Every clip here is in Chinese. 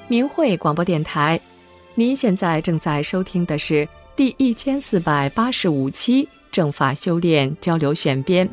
明慧广播电台，您现在正在收听的是第1485期正法修炼交流选编。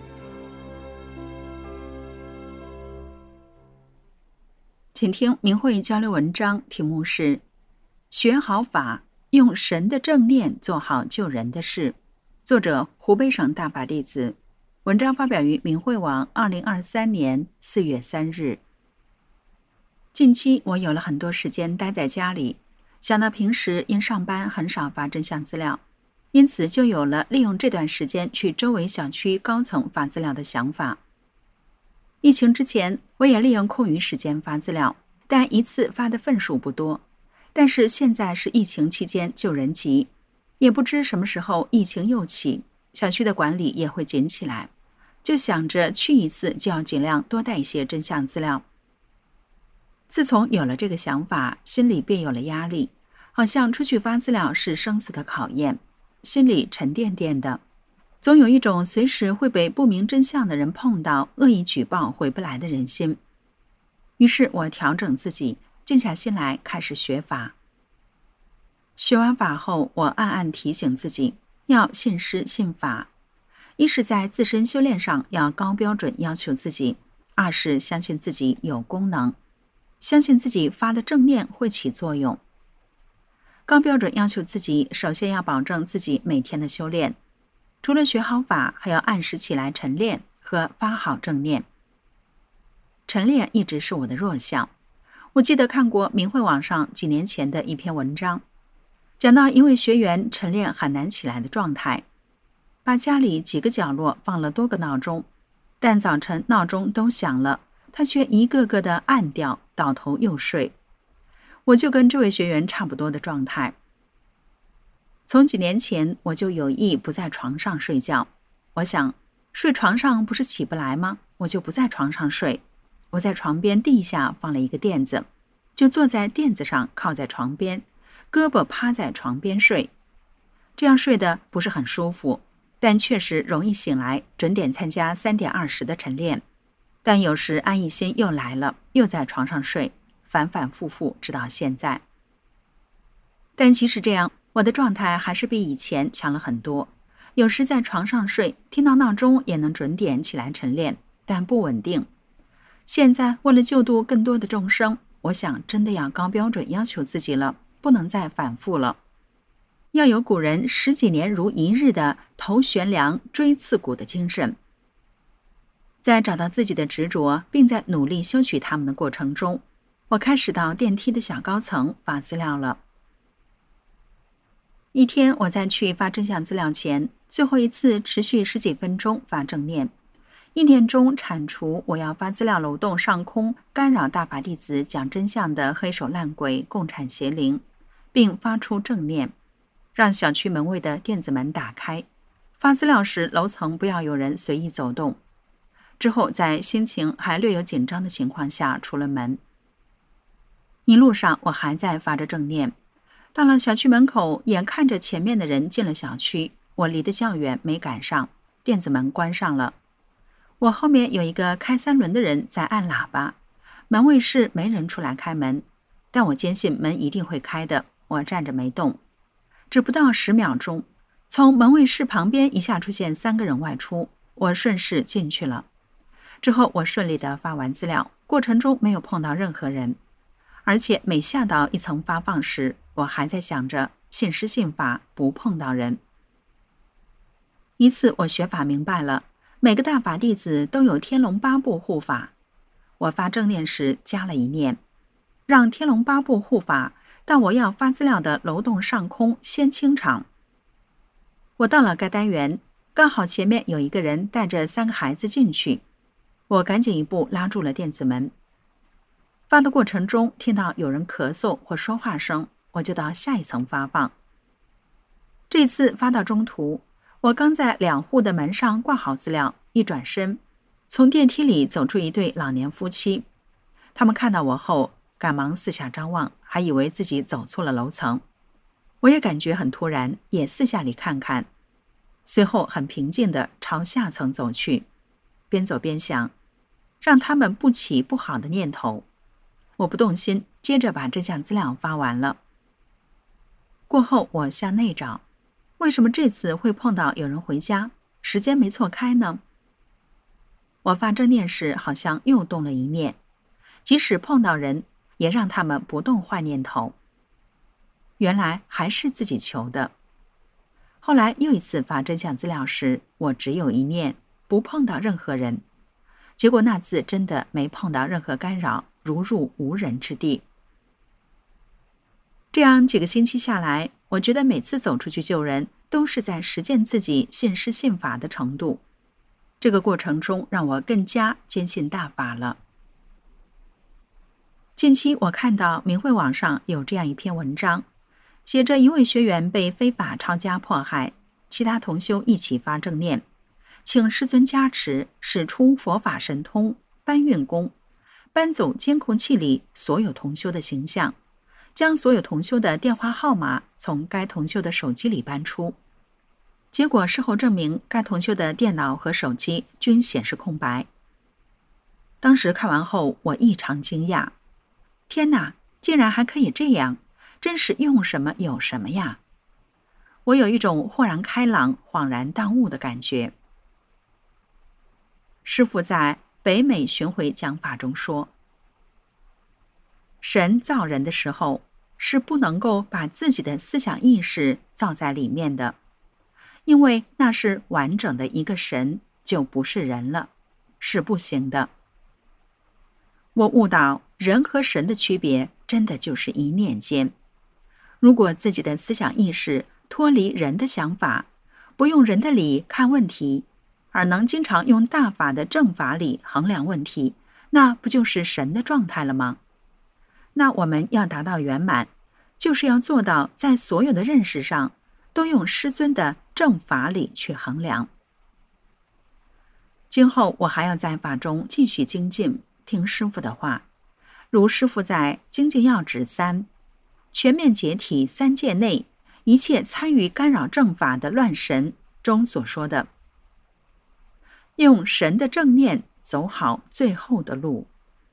请听明慧交流文章，题目是学好法，用神的正念做好救人的事，作者湖北省大法弟子，文章发表于明慧网2023年4月3日。近期我有了很多时间待在家里，想到平时因上班很少发真相资料，因此就有了利用这段时间去周围小区高层发资料的想法。疫情之前，我也利用空余时间发资料，但一次发的份数不多。但是现在是疫情期间救人急，也不知什么时候疫情又起，小区的管理也会紧起来，就想着去一次就要尽量多带一些真相资料。自从有了这个想法，心里便有了压力，好像出去发资料是生死的考验，心里沉甸甸的，总有一种随时会被不明真相的人碰到，恶意举报回不来的人心。于是我调整自己，静下心来开始学法。学完法后，我暗暗提醒自己要信师信法，一是在自身修炼上要高标准要求自己，二是相信自己有功能，相信自己发的正念会起作用。高标准要求自己，首先要保证自己每天的修炼，除了学好法，还要按时起来晨练和发好正念。晨练一直是我的弱项。我记得看过明慧网上几年前的一篇文章，讲到一位学员晨练很难起来的状态，把家里几个角落放了多个闹钟，但早晨闹钟都响了，他却一个个的按掉，倒头又睡。我就跟这位学员差不多的状态。从几年前我就有意不在床上睡觉，我想睡床上不是起不来吗？我就不在床上睡。我在床边地下放了一个垫子，就坐在垫子上靠在床边，胳膊趴在床边睡。这样睡得不是很舒服，但确实容易醒来，准点参加3点20的晨练。但有时安逸心又来了，又在床上睡，反反复复直到现在。但即使这样，我的状态还是比以前强了很多。有时在床上睡，听到闹钟也能准点起来晨练，但不稳定。现在为了救度更多的众生，我想真的要高标准要求自己了，不能再反复了。要有古人10几年如一日的头悬梁锥刺股的精神。在找到自己的执着，并在努力修取他们的过程中，我开始到电梯的小高层发资料了。一天我在去发真相资料前，最后一次持续10几分钟发正念，意念中铲除我要发资料漏洞上空干扰大法弟子讲真相的黑手烂鬼共产邪灵，并发出正念，让小区门卫的电子门打开，发资料时楼层不要有人随意走动。之后在心情还略有紧张的情况下出了门。一路上我还在发着正念，到了小区门口，眼看着前面的人进了小区，我离得较远没赶上，电子门关上了。我后面有一个开3轮的人在按喇叭，门卫室没人出来开门，但我坚信门一定会开的，我站着没动。只不到10秒钟，从门卫室旁边一下出现3个人外出，我顺势进去了。之后我顺利地发完资料，过程中没有碰到任何人，而且每下到一层发放时，我还在想着信师信法，不碰到人。一次我学法明白了，每个大法弟子都有天龙八部护法。我发正念时加了一念，让天龙八部护法到我要发资料的楼栋上空先清场。我到了该单元，刚好前面有一个人带着3个孩子进去，我赶紧一步拉住了电子门。发的过程中听到有人咳嗽或说话声，我就到下一层发放。这次发到中途，我刚在2户的门上挂好资料，一转身，从电梯里走出一对老年夫妻。他们看到我后，赶忙四下张望，还以为自己走错了楼层。我也感觉很突然，也四下里看看，随后很平静地朝下层走去，边走边想，让他们不起不好的念头。 我不动心，接着把这项资料发完了。过后我向内找，为什么这次会碰到有人回家，时间没错开呢？我发正念时好像又动了一念，即使碰到人，也让他们不动坏念头。原来还是自己求的。后来又一次发真相资料时，我只有一念，不碰到任何人。结果那次真的没碰到任何干扰，如入无人之地。这样几个星期下来，我觉得每次走出去救人，都是在实践自己信师信法的程度。这个过程中让我更加坚信大法了。近期我看到明慧网上有这样一篇文章，写着一位学员被非法抄家迫害，其他同修一起发正念，请师尊加持，使出佛法神通，搬运功，搬走监控器里所有同修的形象，将所有同修的电话号码从该同修的手机里搬出。结果事后证明，该同修的电脑和手机均显示空白。当时看完后，我异常惊讶，天哪，竟然还可以这样，真是用什么有什么呀！我有一种豁然开朗、恍然大悟的感觉。师父在北美巡回讲法中说，神造人的时候是不能够把自己的思想意识造在里面的，因为那是完整的一个神，就不是人了，是不行的。我悟到人和神的区别真的就是一念间。如果自己的思想意识脱离人的想法，不用人的理看问题，而能经常用大法的正法理衡量问题，那不就是神的状态了吗？那我们要达到圆满，就是要做到在所有的认识上都用师尊的正法理去衡量。今后我还要在法中继续精进，听师父的话，如师父在《精进要旨3全面解体三界内一切参与干扰正法的乱神中所说的，用神的正念走好最后的路。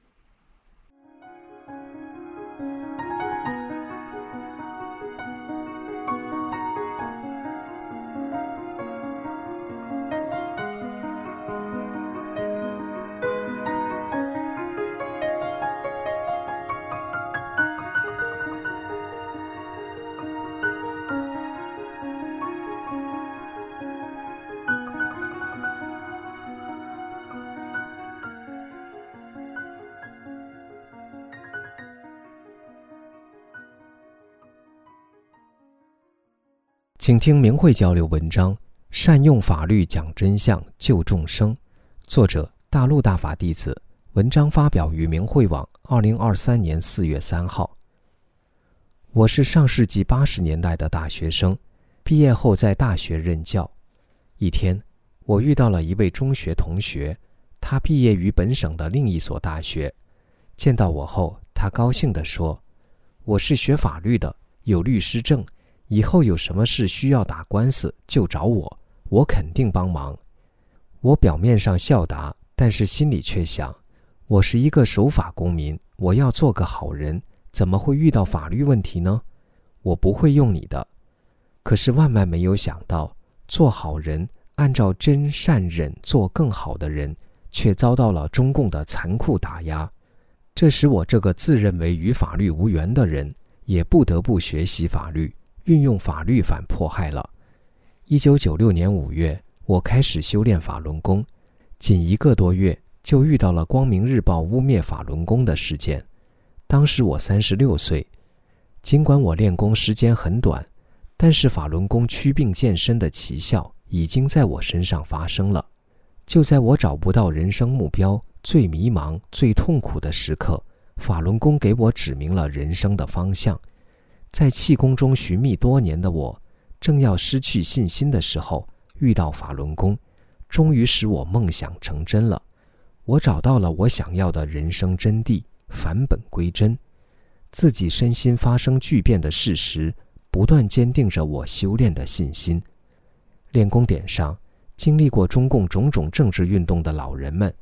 请听明慧交流文章，善用法律讲真相救众生，作者大陆大法弟子，文章发表于明慧网2023年4月3号。我是上世纪80年代的大学生，毕业后在大学任教。一天，我遇到了一位中学同学，他毕业于本省的另一所大学。见到我后，他高兴地说，我是学法律的，有律师证，以后有什么事需要打官司就找我，我肯定帮忙。我表面上笑答，但是心里却想，我是一个守法公民，我要做个好人，怎么会遇到法律问题呢？我不会用你的。可是万万没有想到，做好人，按照真善忍做更好的人，却遭到了中共的残酷打压。这使我这个自认为与法律无缘的人，也不得不学习法律，运用法律反迫害了。1996年5月，我开始修炼法轮功，仅1个多月就遇到了光明日报污蔑法轮功的事件。当时我36岁，尽管我练功时间很短，但是法轮功祛病健身的奇效已经在我身上发生了。就在我找不到人生目标、最迷茫、最痛苦的时刻，法轮功给我指明了人生的方向。在气功中寻觅多年的我，正要失去信心的时候，遇到法轮功，终于使我梦想成真了。我找到了我想要的人生真谛，返本归真。自己身心发生巨变的事实，不断坚定着我修炼的信心。练功点上，经历过中共种种政治运动的老人们，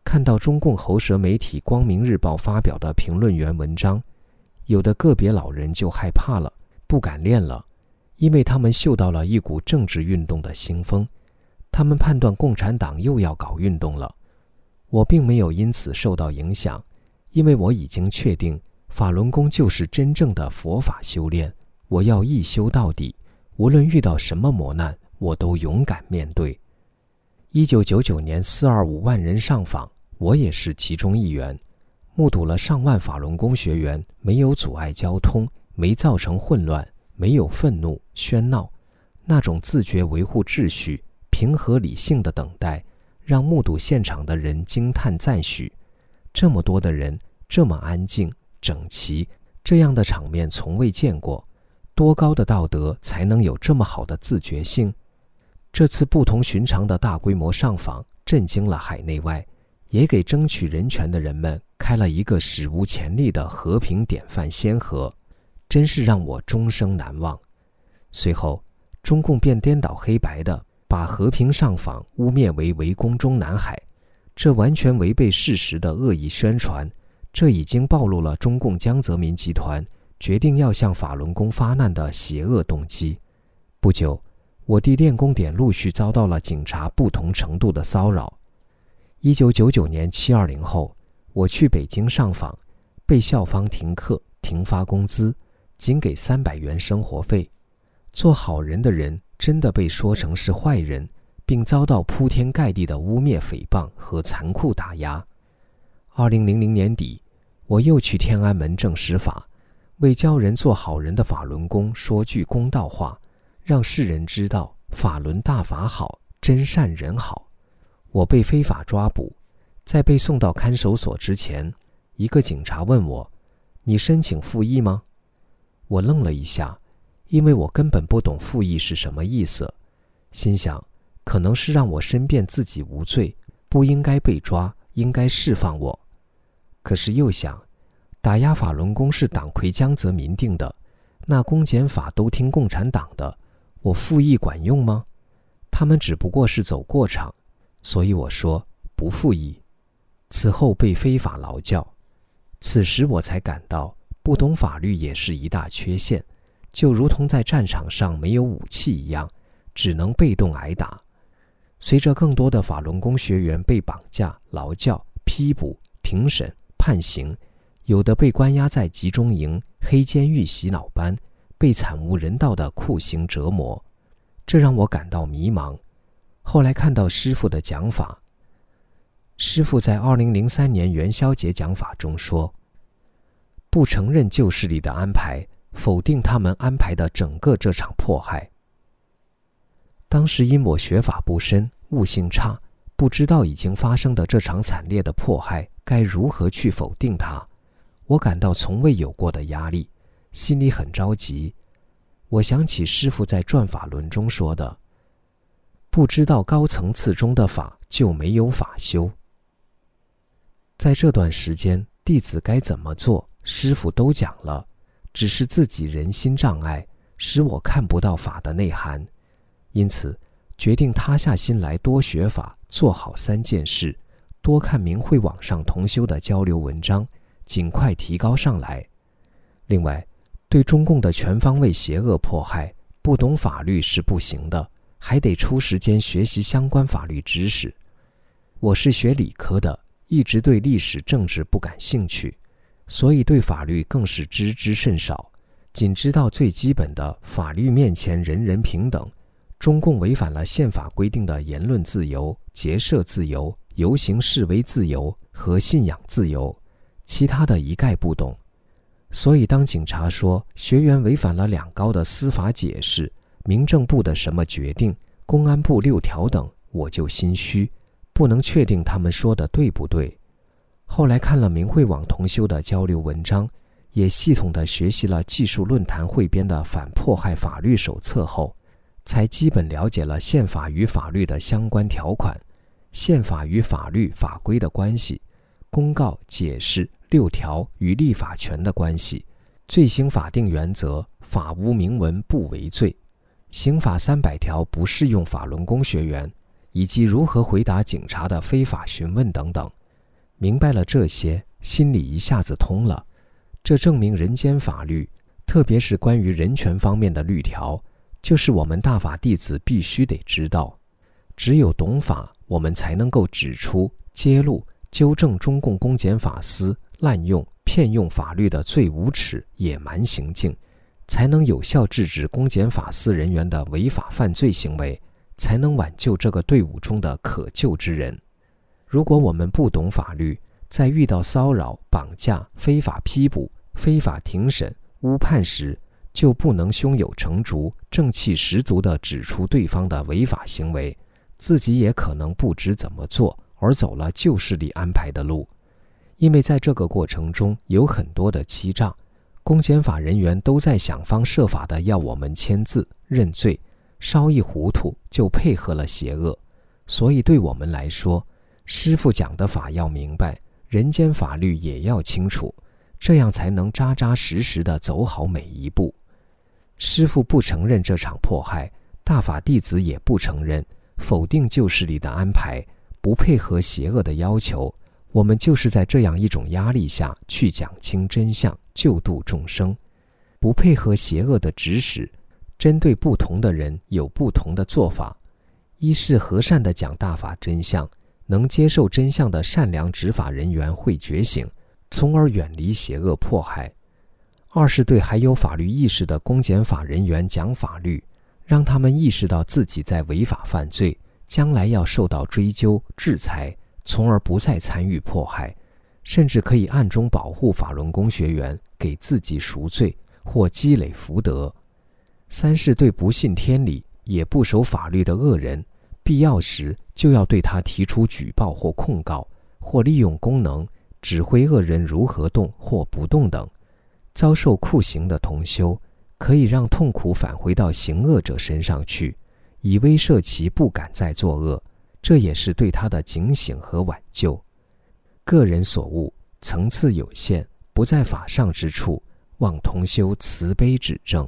看到中共喉舌媒体光明日报发表的评论员文章，有的个别老人就害怕了，不敢练了，因为他们嗅到了一股政治运动的腥风，他们判断共产党又要搞运动了。我并没有因此受到影响，因为我已经确定法轮功就是真正的佛法修炼，我要一修到底，无论遇到什么磨难，我都勇敢面对。1999年425万人上访，我也是其中一员，目睹了上万法轮功学员没有阻碍交通，没造成混乱，没有愤怒喧闹，那种自觉维护秩序、平和理性的等待，让目睹现场的人惊叹赞许。这么多的人，这么安静整齐，这样的场面从未见过，多高的道德才能有这么好的自觉性？这次不同寻常的大规模上访震惊了海内外，也给争取人权的人们开了一个史无前例的和平典范先河，真是让我终生难忘。随后中共便颠倒黑白的把和平上访污蔑为围攻中南海，这完全违背事实的恶意宣传，这已经暴露了中共江泽民集团决定要向法轮功发难的邪恶动机。不久，我地练功点陆续遭到了警察不同程度的骚扰。1999年720后，我去北京上访，被校方停课停发工资，仅给300元生活费。做好人的人真的被说成是坏人，并遭到铺天盖地的污蔑诽谤和残酷打压。2000年底，我又去天安门正实法，为教人做好人的法轮功说句公道话，让世人知道法轮大法好，真善人好。我被非法抓捕，在被送到看守所之前，一个警察问我：“你申请复议吗？”我愣了一下，因为我根本不懂复议是什么意思，心想可能是让我申辩自己无罪，不应该被抓，应该释放我。可是又想，打压法轮功是党魁江泽民定的，那公检法都听共产党的，我复议管用吗？他们只不过是走过场，所以我说不复议。此后被非法劳教，此时我才感到不懂法律也是一大缺陷，就如同在战场上没有武器一样，只能被动挨打。随着更多的法轮功学员被绑架、劳教、批捕、庭审、判刑，有的被关押在集中营、黑监狱洗脑班，被惨无人道的酷刑折磨，这让我感到迷茫。后来看到师父的讲法，师父在2003年元宵节讲法中说，不承认旧势力的安排，否定他们安排的整个这场迫害。当时因我学法不深，悟性差，不知道已经发生的这场惨烈的迫害该如何去否定它，我感到从未有过的压力，心里很着急。我想起师父在转法轮中说的，不知道高层次中的法，就没有法修。在这段时间，弟子该怎么做，师父都讲了，只是自己人心障碍，使我看不到法的内涵。因此决定塌下心来多学法，做好3件事，多看明慧网上同修的交流文章，尽快提高上来。另外，对中共的全方位邪恶迫害，不懂法律是不行的，还得抽时间学习相关法律知识。我是学理科的，一直对历史政治不感兴趣，所以对法律更是知之甚少，仅知道最基本的法律面前人人平等，中共违反了宪法规定的言论自由、结社自由、游行示威自由和信仰自由，其他的一概不懂。所以当警察说学员违反了2高的司法解释，民政部的什么决定，公安部6条等，我就心虚，不能确定他们说的对不对。后来看了明慧网同修的交流文章，也系统地学习了技术论坛汇编的反迫害法律手册后，才基本了解了宪法与法律的相关条款，宪法与法律法规的关系，公告解释6条与立法权的关系，罪行法定原则，法无明文不为罪，刑法300条不适用法轮功学员，以及如何回答警察的非法询问等等， 明白了这些，心里一下子通了。这证明人间法律，特别是关于人权方面的律条，就是我们大法弟子必须得知道。只有懂法，我们才能够指出、揭露、纠正中共公检法司滥用、骗用法律的最无耻、野蛮行径，才能有效制止公检法司人员的违法犯罪行为，才能挽救这个队伍中的可救之人。如果我们不懂法律，在遇到骚扰、绑架、非法批捕、非法庭审、误判时，就不能胸有成竹、正气十足地指出对方的违法行为，自己也可能不知怎么做，而走了旧势力安排的路。因为在这个过程中有很多的欺诈，公检法人员都在想方设法地要我们签字认罪，稍一糊涂就配合了邪恶。所以对我们来说，师父讲的法要明白，人间法律也要清楚，这样才能扎扎实实地走好每一步。师父不承认这场迫害，大法弟子也不承认，否定旧势力的安排，不配合邪恶的要求，我们就是在这样一种压力下去讲清真相，救度众生。不配合邪恶的指使，针对不同的人有不同的做法。一是和善地讲大法真相，能接受真相的善良执法人员会觉醒，从而远离邪恶迫害。二是对还有法律意识的公检法人员讲法律，让他们意识到自己在违法犯罪，将来要受到追究制裁，从而不再参与迫害，甚至可以暗中保护法轮功学员，给自己赎罪或积累福德。三是对不信天理也不守法律的恶人，必要时就要对他提出举报或控告，或利用功能指挥恶人如何动或不动等。遭受酷刑的同修，可以让痛苦返回到行恶者身上去，以威慑其不敢再作恶，这也是对他的警醒和挽救。个人所悟，层次有限，不在法上之处，望同修慈悲指正。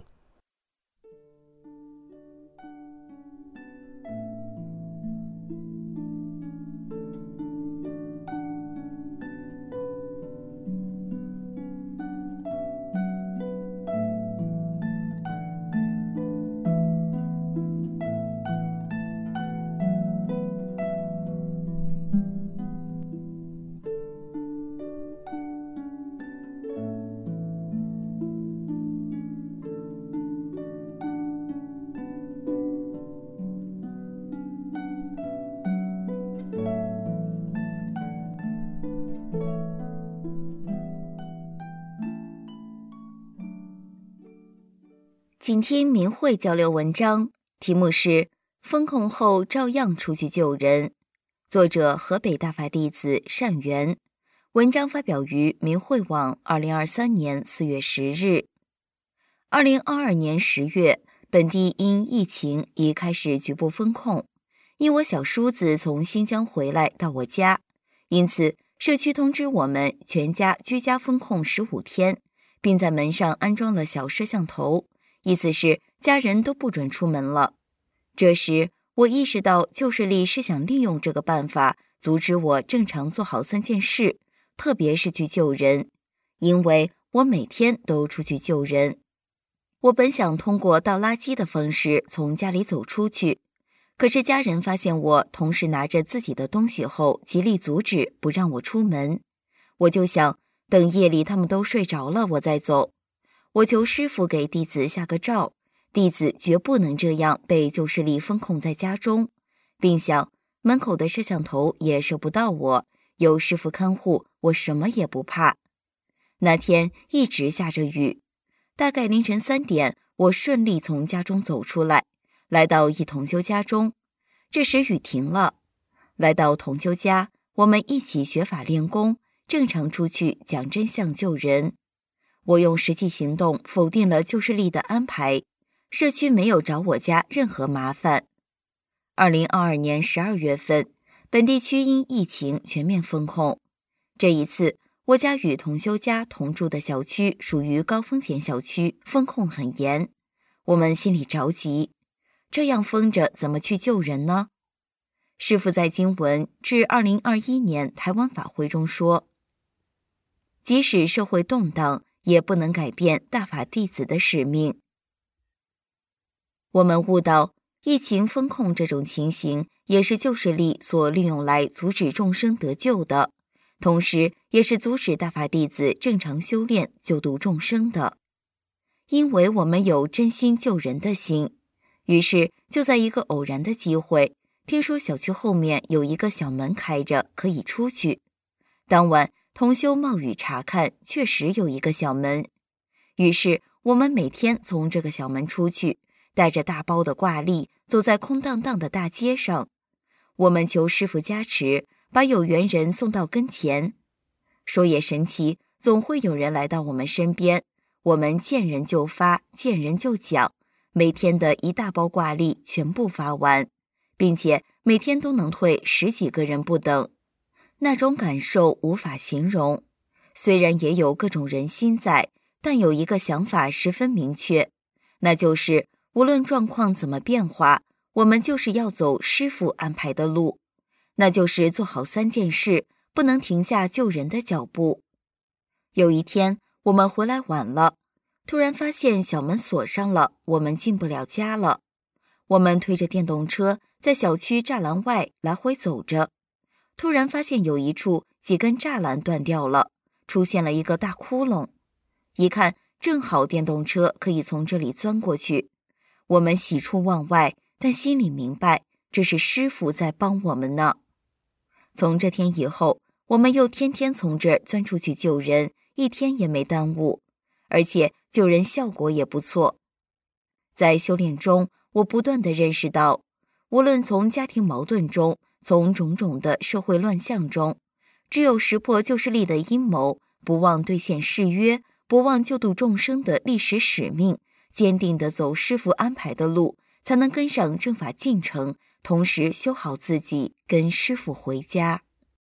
请听明慧交流文章，题目是封控后照样出去救人，作者河北大法弟子善缘，文章发表于明慧网2023年4月10日。2022年10月，本地因疫情已开始局部封控，因我小叔子从新疆回来到我家，因此社区通知我们全家居家封控15天，并在门上安装了小摄像头，意思是家人都不准出门了。这时我意识到旧势力是想利用这个办法阻止我正常做好3件事，特别是去救人，因为我每天都出去救人。我本想通过倒垃圾的方式从家里走出去，可是家人发现我同时拿着自己的东西后，极力阻止不让我出门。我就想等夜里他们都睡着了我再走。我求师父给弟子下个诏，弟子绝不能这样被旧势力封控在家中，并想门口的摄像头也摄不到我，有师父看护，我什么也不怕。那天一直下着雨，大概凌晨3点，我顺利从家中走出来，来到一同修家中。这时雨停了，来到同修家，我们一起学法练功，正常出去讲真相救人。我用实际行动否定了旧势力的安排，社区没有找我家任何麻烦。2022年12月份，本地区因疫情全面封控。这一次，我家与同修家同住的小区属于高风险小区，封控很严。我们心里着急，这样封着怎么去救人呢？ 师父在经文至2021年台湾法会中说，即使社会动荡，也不能改变大法弟子的使命。我们悟到，疫情封控这种情形也是旧势力所利用来阻止众生得救的，同时也是阻止大法弟子正常修炼救度众生的。因为我们有真心救人的心，于是就在一个偶然的机会，听说小区后面有一个小门开着，可以出去。当晚同修冒雨查看，确实有一个小门，于是我们每天从这个小门出去，带着大包的挂历，走在空荡荡的大街上。我们求师父加持，把有缘人送到跟前。说也神奇，总会有人来到我们身边，我们见人就发，见人就讲，每天的一大包挂历全部发完，并且每天都能退10几个人不等。那种感受无法形容。虽然也有各种人心在，但有一个想法十分明确，那就是无论状况怎么变化，我们就是要走师父安排的路，那就是做好3件事，不能停下救人的脚步。有一天我们回来晚了，突然发现小门锁上了，我们进不了家了。我们推着电动车在小区栅栏外来回走着，突然发现有一处几根栅栏断掉了，出现了一个大窟窿。一看，正好电动车可以从这里钻过去。我们喜出望外，但心里明白，这是师父在帮我们呢。从这天以后，我们又天天从这儿钻出去救人，一天也没耽误，而且救人效果也不错。在修炼中，我不断地认识到，无论从家庭矛盾中，从种种的社会乱象中，只有识破旧势力的阴谋，不忘兑现誓约，不忘救度众生的历史使命，坚定地走师父安排的路，才能跟上正法进程，同时修好自己，跟师父回家。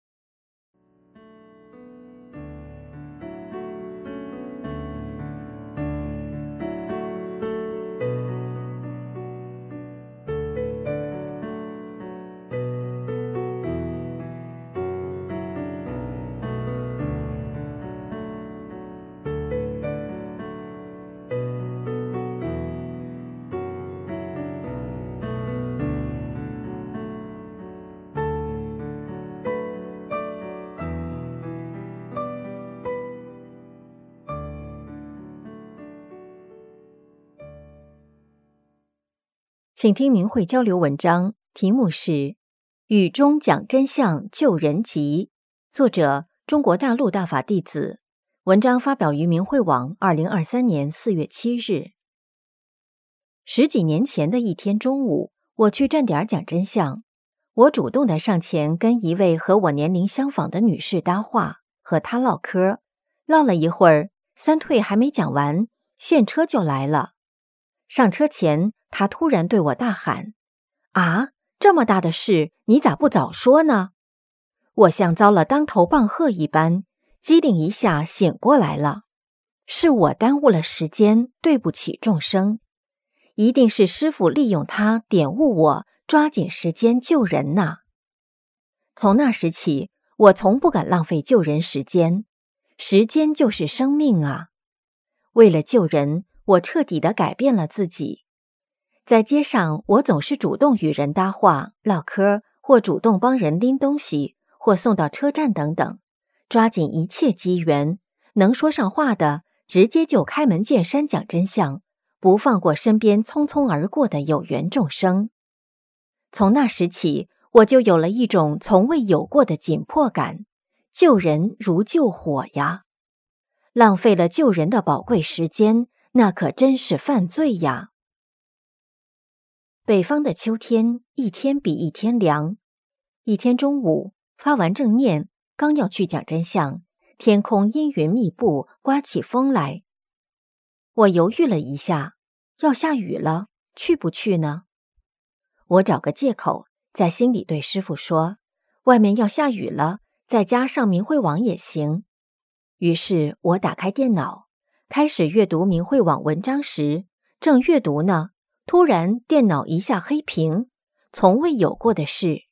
请听明慧交流文章，题目是《雨中讲真相救人急》，作者中国大陆大法弟子，文章发表于明慧网2023年4月7日。10几年前的一天中午，我去站点讲真相，我主动地上前跟一位和我年龄相仿的女士搭话，和她唠嗑，唠了一会儿，3退还没讲完，现车就来了。上车前，他突然对我大喊：“啊，这么大的事，你咋不早说呢？”我像遭了当头棒喝一般，机灵一下醒过来了。是我耽误了时间，对不起众生。一定是师父利用他点悟我，抓紧时间救人呐。从那时起，我从不敢浪费救人时间，时间就是生命啊。为了救人，我彻底地改变了自己。在街上，我总是主动与人搭话、唠嗑，或主动帮人拎东西，或送到车站等等，抓紧一切机缘，能说上话的，直接就开门见山讲真相，不放过身边匆匆而过的有缘众生。从那时起，我就有了一种从未有过的紧迫感，救人如救火呀！浪费了救人的宝贵时间，那可真是犯罪呀！北方的秋天，一天比一天凉。一天中午，发完正念，刚要去讲真相，天空阴云密布，刮起风来。我犹豫了一下，要下雨了，去不去呢？我找个借口，在心里对师父说，外面要下雨了，在家上明慧网也行。于是我打开电脑，开始阅读明慧网文章时，正阅读呢，突然电脑一下黑屏，从未有过的事，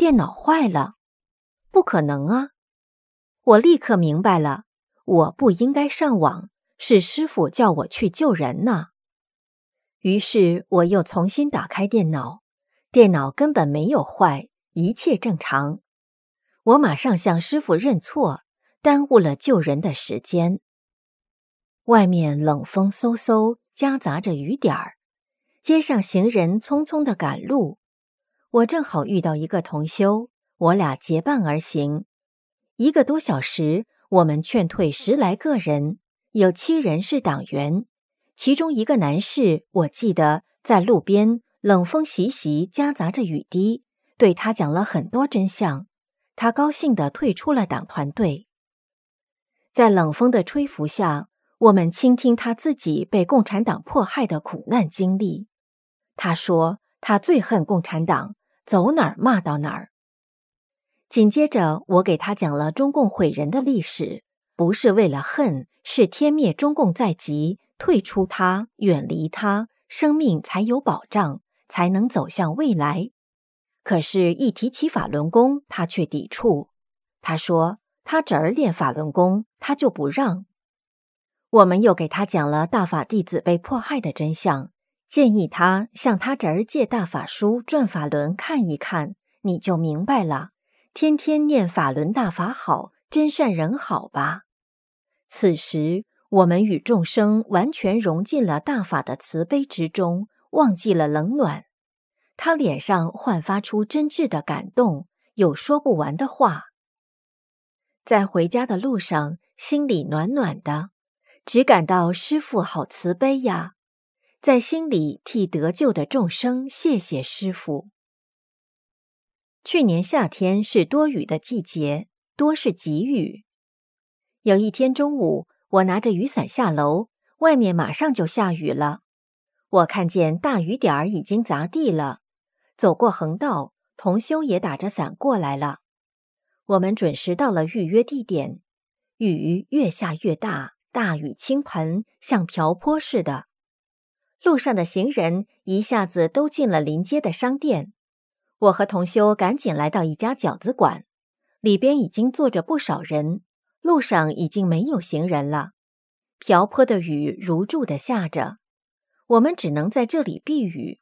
电脑坏了。不可能啊！我立刻明白了，我不应该上网，是师傅叫我去救人呢。于是我又重新打开电脑，电脑根本没有坏，一切正常。我马上向师傅认错，耽误了救人的时间。外面冷风嗖嗖，夹杂着雨点儿，街上行人匆匆地赶路。我正好遇到一个同修，我俩结伴而行。1个多小时，我们劝退10来个人，有7人是党员。其中一个男士，我记得在路边，冷风习习，夹杂着雨滴，对他讲了很多真相。他高兴地退出了党团队。在冷风的吹拂下，我们倾听他自己被共产党迫害的苦难经历。他说他最恨共产党，走哪儿骂到哪儿。紧接着我给他讲了中共毁人的历史，不是为了恨，是天灭中共在即，退出它，远离它，生命才有保障，才能走向未来。可是一提起法轮功，他却抵触。他说他侄儿练法轮功，他就不让。我们又给他讲了大法弟子被迫害的真相，建议他向他侄儿借大法书转法轮看一看，你就明白了，天天念法轮大法好，真善人好吧。此时我们与众生完全融进了大法的慈悲之中，忘记了冷暖。他脸上焕发出真挚的感动，有说不完的话。在回家的路上，心里暖暖的，只感到师父好慈悲呀，在心里替得救的众生谢谢师父。去年夏天是多雨的季节，多是急雨。有一天中午，我拿着雨伞下楼，外面马上就下雨了。我看见大雨点儿已经砸地了，走过横道，同修也打着伞过来了。我们准时到了预约地点，雨越下越大，大雨倾盆，像瓢泼似的。路上的行人一下子都进了临街的商店。我和同修赶紧来到一家饺子馆，里边已经坐着不少人，路上已经没有行人了。瓢泼的雨如注地下着，我们只能在这里避雨。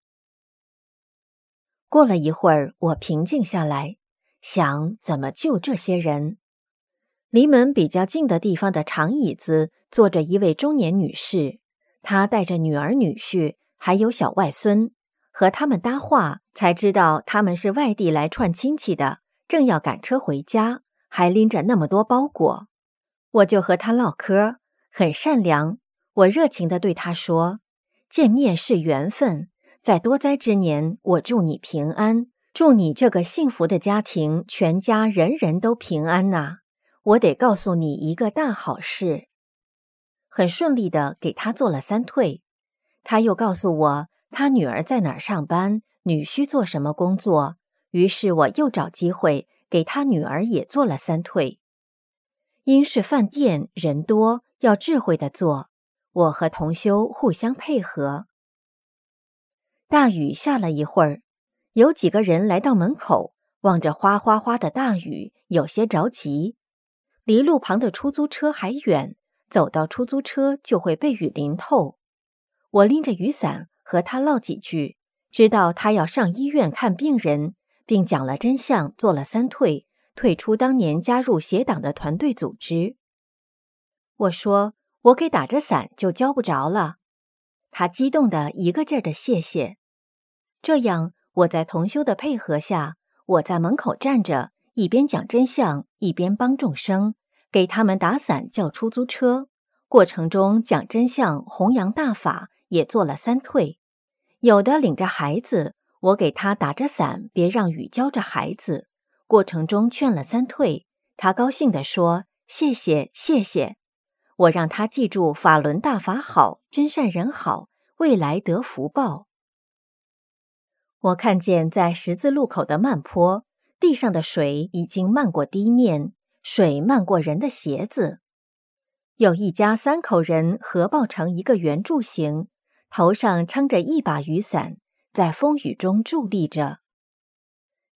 过了一会儿，我平静下来，想怎么救这些人。离门比较近的地方的长椅子坐着一位中年女士，她带着女儿女婿还有小外孙，和他们搭话才知道他们是外地来串亲戚的，正要赶车回家，还拎着那么多包裹。我就和他唠嗑，很善良，我热情地对他说，见面是缘分，在多灾之年，我祝你平安，祝你这个幸福的家庭，全家人人都平安呐。我得告诉你一个大好事。很顺利地给他做了3退。他又告诉我他女儿在哪儿上班，女婿做什么工作，于是我又找机会给他女儿也做了3退。因是饭店人多，要智慧地做，我和同修互相配合。大雨下了一会儿，有几个人来到门口，望着哗哗哗的大雨，有些着急。离路旁的出租车还远，走到出租车就会被雨淋透。我拎着雨伞和他唠几句，知道他要上医院看病人，并讲了真相，做了3退，退出当年加入协党的团队组织。我说我给打着伞就交不着了。他激动地一个劲儿地谢谢。这样我在同修的配合下，我在门口站着，一边讲真相，一边帮众生，给他们打伞叫出租车。过程中讲真相，弘扬大法，也做了3退。有的领着孩子，我给他打着伞，别让雨浇着孩子。过程中劝了3退，他高兴地说谢谢谢谢。我让他记住法轮大法好，真善人好，未来得福报。我看见在十字路口的慢坡，地上的水已经漫过地面，水漫过人的鞋子。有一家3口人合抱成一个圆柱形，头上撑着1把雨伞，在风雨中伫立着。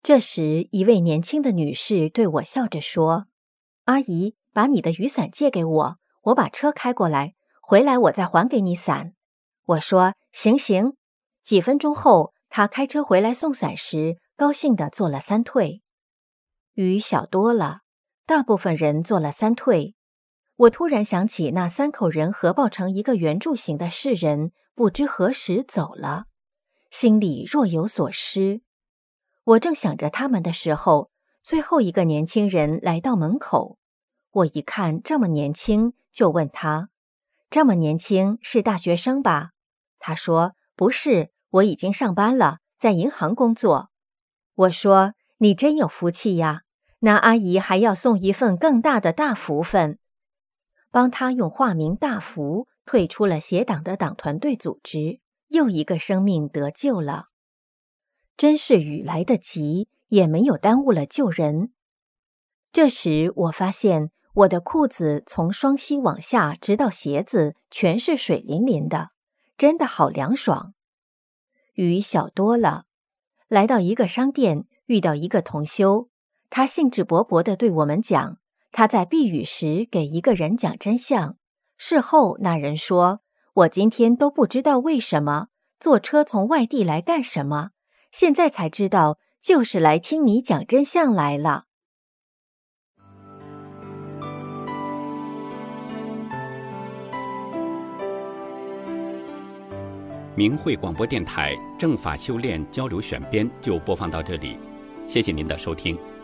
这时，一位年轻的女士对我笑着说：“阿姨，把你的雨伞借给我，我把车开过来，回来我再还给你伞。”我说：“行行。”几分钟后，她开车回来送伞时，高兴地做了3退。雨小多了，大部分人做了3退。我突然想起那3口人合抱成一个圆柱形的世人，不知何时走了，心里若有所失。我正想着他们的时候，最后一个年轻人来到门口。我一看这么年轻，就问他：“这么年轻是大学生吧？”他说：“不是，我已经上班了，在银行工作。”我说：“你真有福气呀，那阿姨还要送一份更大的大福分。”帮他用化名大福退出了邪党的党团队组织，又一个生命得救了。真是雨来得急，也没有耽误了救人。这时我发现我的裤子从双膝往下直到鞋子全是水淋淋的，真的好凉爽。雨小多了，来到一个商店，遇到一个同修，他兴致勃勃地对我们讲，他在避雨时给一个人讲真相。事后那人说：“我今天都不知道为什么坐车从外地来干什么，现在才知道就是来听你讲真相来了。” 明慧广播电台正法修炼交流选编就播放到这里，谢谢您的收听。